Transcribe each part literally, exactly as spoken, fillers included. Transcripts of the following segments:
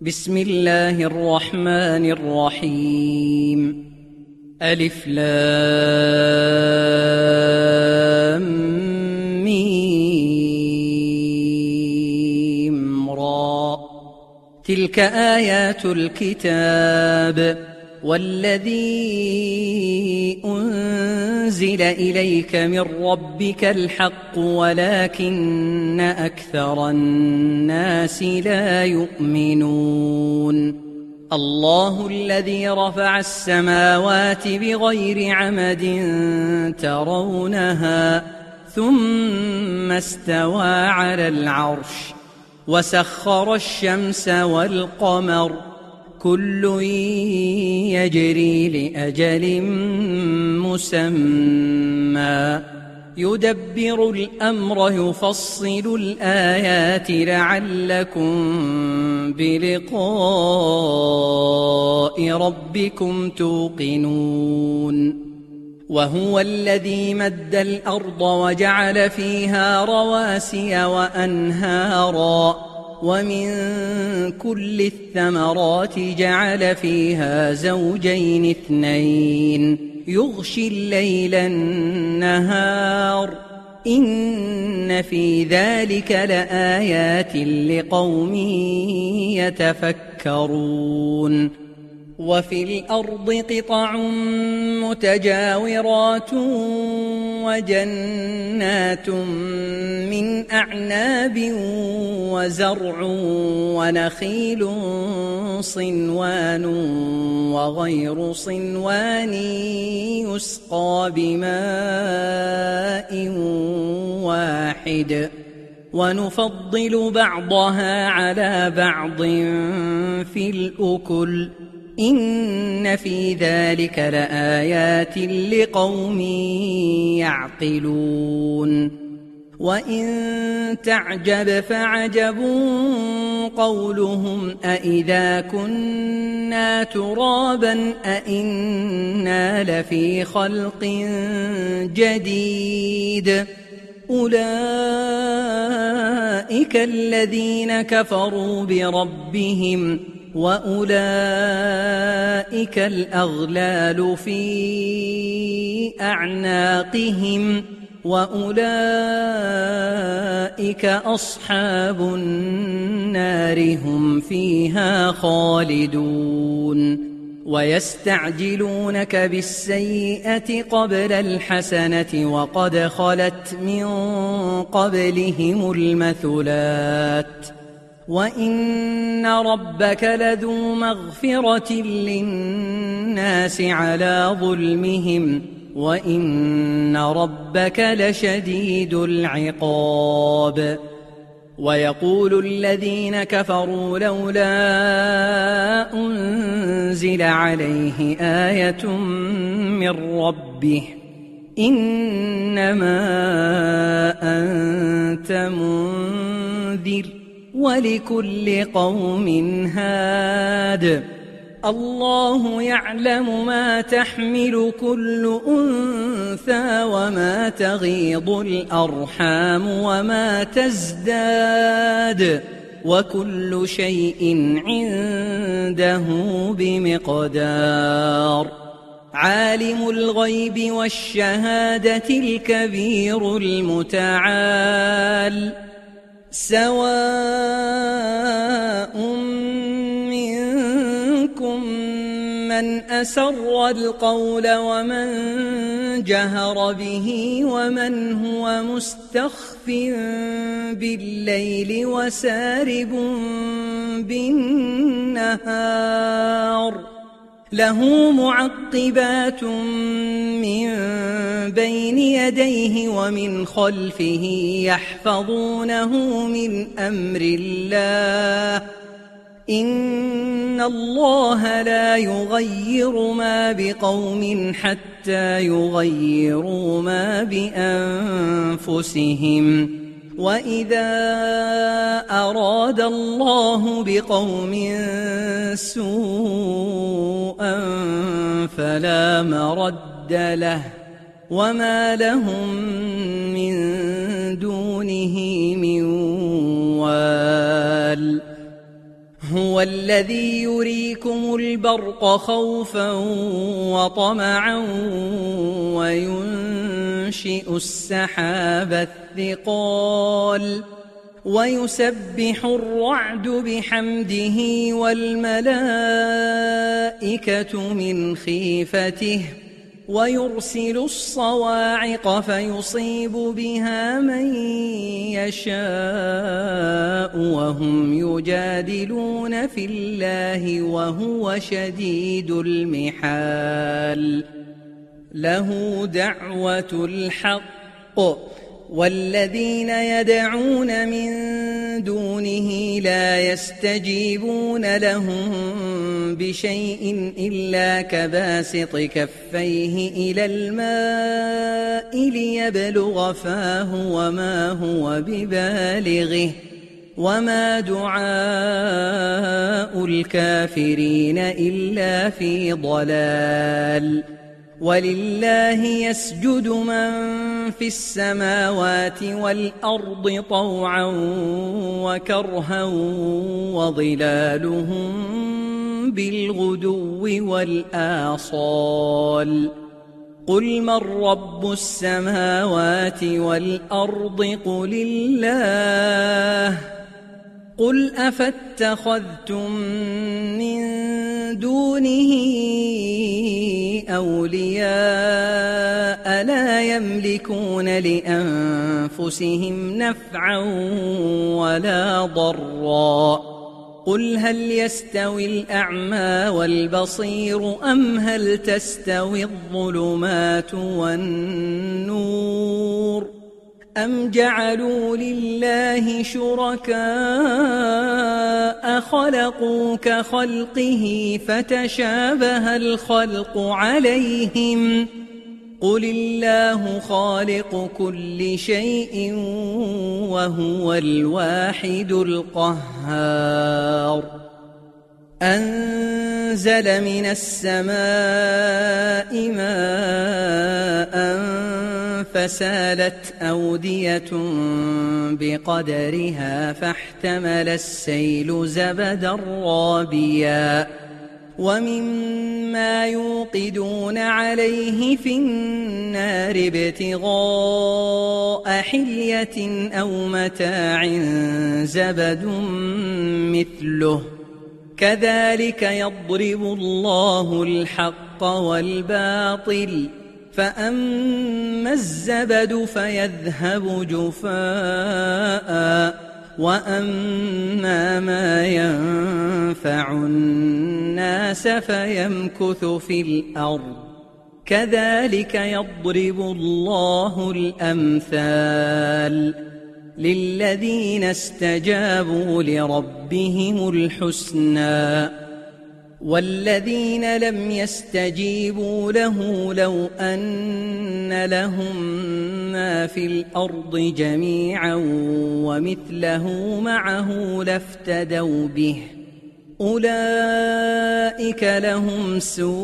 بسم الله الرحمن الرحيم. ألف لام ميم را. تلك آيات الكتاب والذي أنزل إليك من ربك الحق ولكن أكثر الناس لا يؤمنون. الله الذي رفع السماوات بغير عمد ترونها ثم استوى على العرش وسخر الشمس والقمر كل يجري لأجل مسمى يدبر الأمر يفصل الآيات لعلكم بلقاء ربكم توقنون. وهو الذي مد الأرض وجعل فيها رواسي وأنهارا ومن كل الثمرات جعل فيها زوجين اثنين يغشي الليل النهار إن في ذلك لآيات لقوم يتفكرون. وفي الأرض قطع متجاورات وجنات من أعناب وزرع ونخيل صنوان وغير صنوان يسقى بماء واحد ونفضل بعضها على بعض في الأكل إن في ذلك لآيات لقوم يعقلون. وإن تعجب فعجب قولهم أإذا كنا ترابا أإنا لفي خلق جديد أولئك الذين كفروا بربهم وأولئك الأغلال في أعناقهم وأولئك أصحاب النار هم فيها خالدون. ويستعجلونك بالسيئة قبل الحسنة وقد خلت من قبلهم المثلات وإن ربك لذو مغفرة للناس على ظلمهم وإن ربك لشديد العقاب. ويقول الذين كفروا لولا أنزل عليه آية من ربه إنما أنت منذر ولكل قوم هاد الله يعلم ما تحمل كل أنثى وما تغيض الأرحام وما تزداد وكل شيء عنده بمقدار. عالم الغيب والشهادة الكبير المتعال سواء منكم من أسر القول ومن جهر به ومن هو مستخف بالليل وسارب بالنهار له معقبات من بين يديه ومن خلفه يحفظونه من أمر الله إن الله لا يغير ما بقوم حتى يغيروا ما بأنفسهم وإذا أراد الله بقوم سوءا فلا مرد له وما لهم من دونه من وال هو الذي يريكم البرق خوفا وطمعا وينشئ السحاب الثقال ويسبح الرعد بحمده والملائكة من خيفته ويرسل الصواعق فيصيب بها من يشاء وهم يجادلون في الله وهو شديد المحال له دعوة الحق والذين يدعون من دونه لا يستجيبون لهم بشيء إلا كباسط كفيه إلى الماء ليبلغ فاه وما هو ببالغه وما دعاء الكافرين إلا في ضلال ولله يسجد من في السماوات والأرض طوعا وكرها وظلالهم بالغدو والآصال قل من رب السماوات والأرض قل الله قل أفاتخذتم من دونه أولياء لا يملكون لأنفسهم نفعا ولا ضرا قل هل يستوي الأعمى والبصير أم هل تستوي الظلمات والنور أم جعلوا لله شركاء خلقوا كخلقه فتشابه الخلق عليهم قل الله خالق كل شيء وهو الواحد القهار أنزل من السماء ماء فسالت أودية بقدرها فاحتمل السيل زبدا رابيا ومما يوقدون عليه في النار ابتغاء حلية أو متاع زبد مثله كذلك يضرب الله الحق والباطل فأما الزبد فيذهب جفاء وأما ما ينفع الناس فيمكث في الأرض كذلك يضرب الله الأمثال للذين استجابوا لربهم الحسنى والذين لم يستجيبوا له لو أن لهم ما في الأرض جميعا ومثله معه لافتدوا به أولئك لهم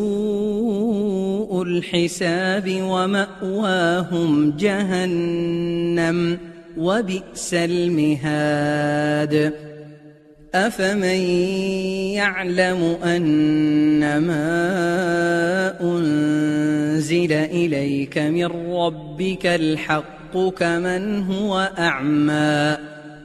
سوء الحساب ومأواهم جهنم وبئس المهاد أفمن يعلم أنما أنزل إليك من ربك الحق كمن هو أعمى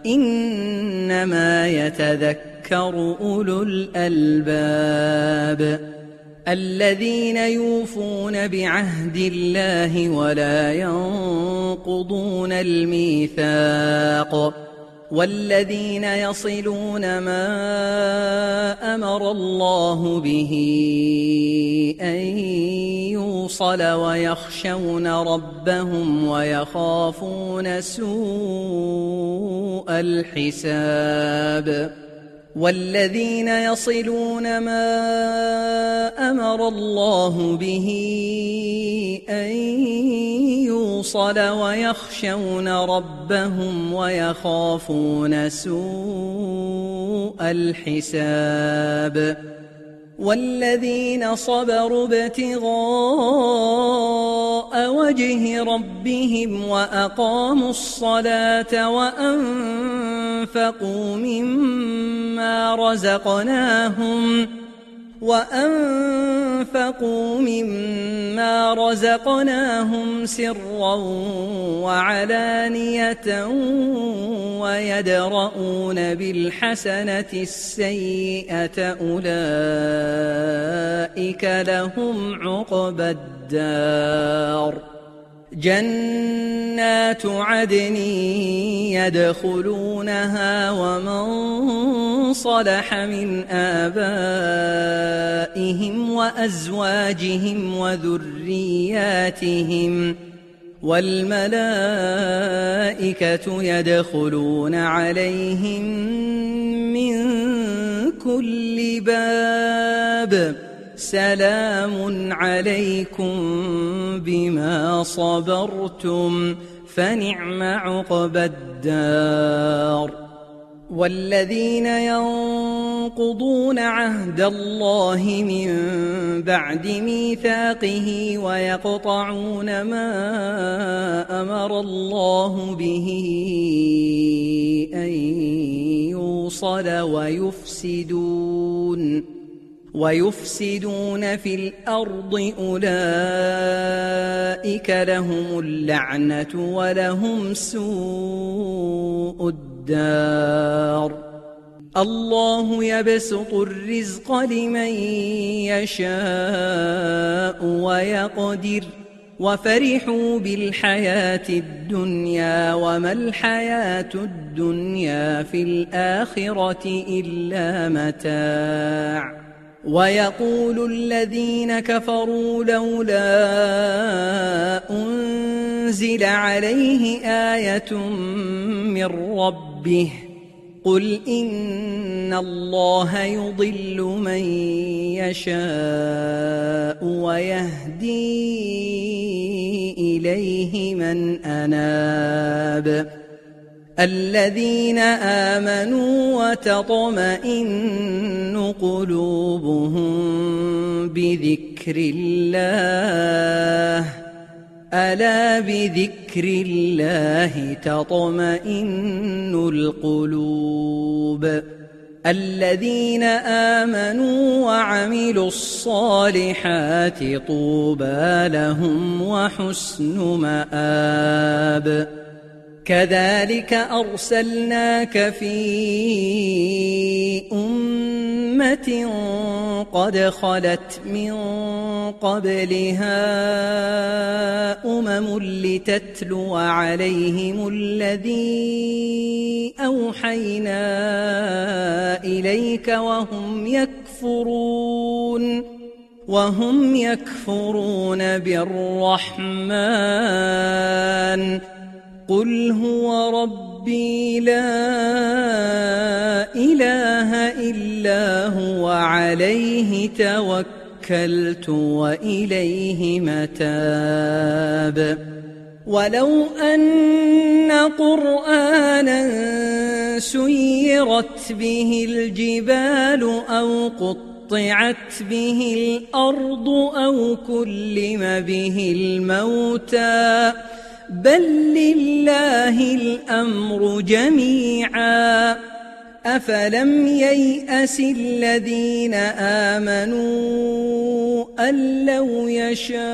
إنما يتذكر أولو الألباب الذين يوفون بعهد الله ولا ينقضون الميثاق والذين يصلون ما أمر الله به أن يوصل ويخشون ربهم ويخافون سوء الحساب والذين يصلون ما أمر الله به أن يوصل ويخشون ربهم ويخافون سوء الحساب والذين صبروا ابتغاء وجه ربهم وأقاموا الصلاة وأنفقوا مما رزقناهم وأنفقوا مما رزقناهم سرا وعلانية ويدرؤون بالحسنة السيئة أولئك لهم عقبى الدار جنات عدن يدخلونها ومن صلح من آبائهم وأزواجهم وذرياتهم والملائكة يدخلون عليهم من كل باب سلام عليكم بما صبرتم فنعم عقبى الدار والذين ينقضون عهد الله من بعد ميثاقه ويقطعون ما أمر الله به أن يوصل ويفسدون ويفسدون في الأرض أولئك لهم اللعنة ولهم سوء الدار الله يبسط الرزق لمن يشاء ويقدر وفرحوا بالحياة الدنيا وما الحياة الدنيا في الآخرة إلا متاع ويقول الذين كفروا لولا أنزل عليه آية من ربه قل إن الله يضل من يشاء ويهدي إليه من أناب الذين آمنوا وتطمئن قلوبهم بذكر الله ألا بذكر الله تطمئن القلوب الذين آمنوا وعملوا الصالحات طوبى لهم وحسن مآب كذلك أرسلناك في أمة قد خلت من قبلها أمم لتتلو عليهم الذي أوحينا إليك وهم يكفرون وهم يكفرون بالرحمن قل هو ربي لا إله إلا هو عليه توكلت وإليه متاب ولو أن قرآنا سيرت به الجبال أو قطعت به الأرض أو كلم به الموتى بل لله الأمر جميعا أفلم ييأس الذين آمنوا أن لو يشاء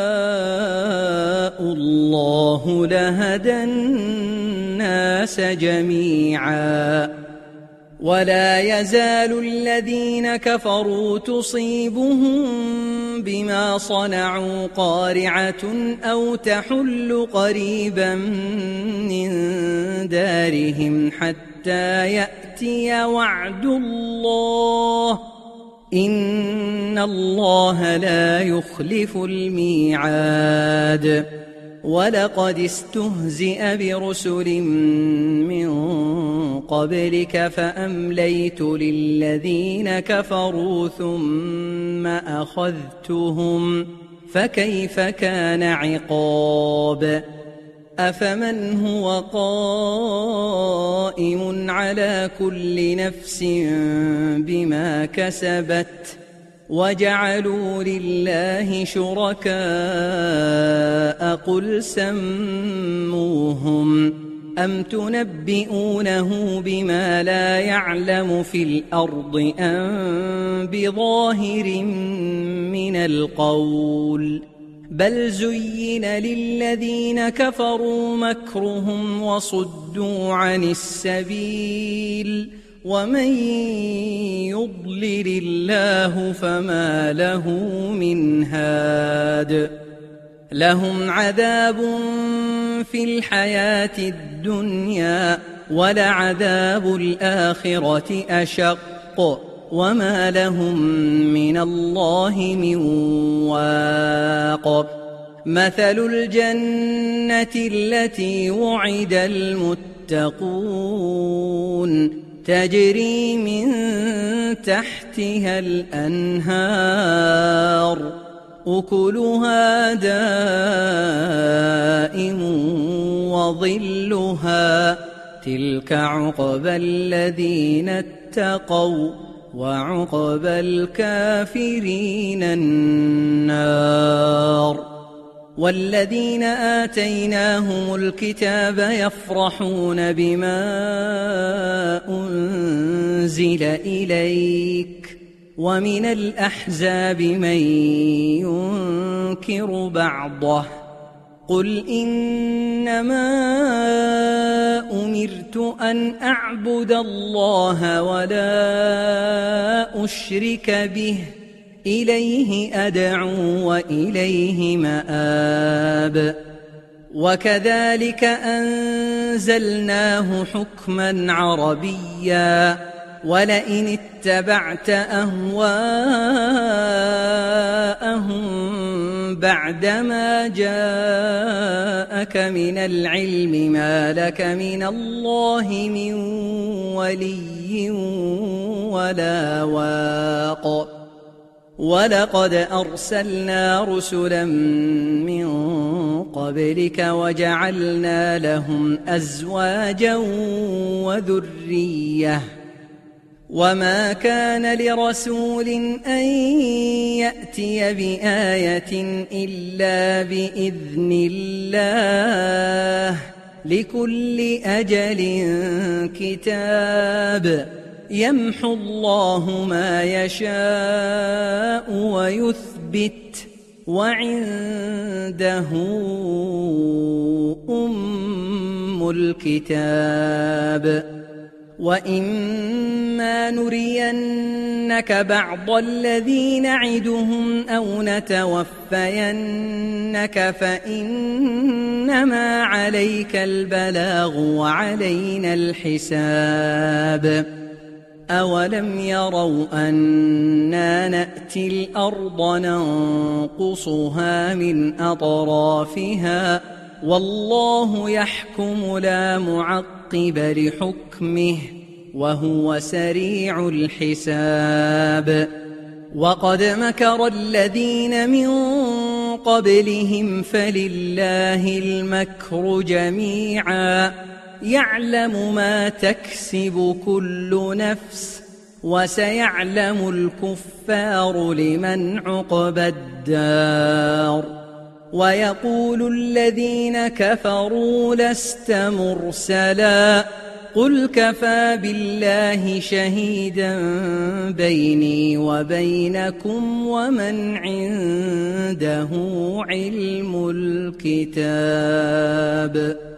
الله لهدى الناس جميعا ولا يزال الذين كفروا تصيبهم بما صنعوا قارعة أو تحل قريبا من دارهم حتى يأتي وعد الله إن الله لا يخلف الميعاد ولقد استهزئ برسل من قبلك فأمليت للذين كفروا ثم أخذتهم فكيف كان عقاب أفمن هو قائم على كل نفس بما كسبت وجعلوا لله شركاء قل سموهم أم تنبئونه بما لا يعلم في الأرض أم بظاهر من القول بل زين للذين كفروا مكرهم وصدوا عن السبيل ومن يضلل الله فما له من هاد لهم عذاب في الحياة الدنيا ولعذاب الآخرة أشق وما لهم من الله من واق مثل الجنة التي وعد المتقون تجري من تحتها الأنهار أكلها دائم وظلها تلك عقبى الذين اتقوا وعقبى الكافرين النار والذين آتيناهم الكتاب يفرحون بما أنزل إليك ومن الأحزاب من ينكر بعضه قل إنما أمرت أن أعبد الله ولا أشرك به إليه أدعو وإليه مآب وكذلك أنزلناه حكما عربيا ولئن اتبعت أهواءهم بعدما جاءك من العلم ما لك من الله من ولي ولا واق ولقد أرسلنا رسلا من قبلك وجعلنا لهم أزواجا وذرية وما كان لرسول أن يأتي بآية إلا بإذن الله لكل أجل كتاب يمحو الله ما يشاء ويثبت وعنده أم الكتاب وإما نرينك بعض الذي نعدهم أو نتوفينك فإنما عليك البلاغ وعلينا الحساب أولم يروا أنا نأتي الأرض ننقصها من أطرافها والله يحكم لا معقب لحكمه وهو سريع الحساب وقد مكر الذين من قبلهم فلله المكر جميعا يعلم ما تكسب كل نفس وسيعلم الكفار لمن عقبى الدار ويقول الذين كفروا لست مرسلا قل كفى بالله شهيدا بيني وبينكم ومن عنده علم الكتاب